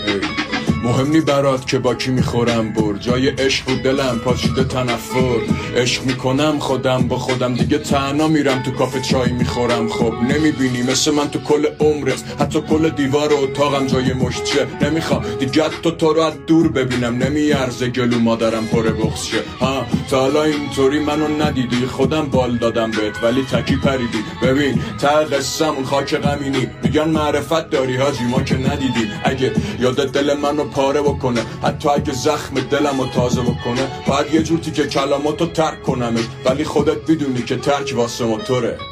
مهم نی برات که با کی میخورم بر، جای عشق و دلم پاشیده تنفر. عشق میکنم خودم با خودم، دیگه تنها میرم تو کافه چای میخورم. خب نمیبینی مثل من تو کل عمرت، حتی کل دیوار اتاقم جای مشتشه. نمیخوام دیگه تو رو از دور ببینم، نمیارزه گلو مادرم پر بغض شه. ها تا حالا اینطوری منو ندیدی، خودم بال دادم بهت ولی تکی پریدی. ببین ته قصه‌مون خاک غمینی، میگن معرفت داری حاجی ما که ندیدی. اگه یاد دل منو پاره بکنه، حتی اگه زخم دلمو تازه بکنه، باید یه جور تیکه کلاماتو ترک کنمش، ولی خودت بدونی که ترک واسه موتوره.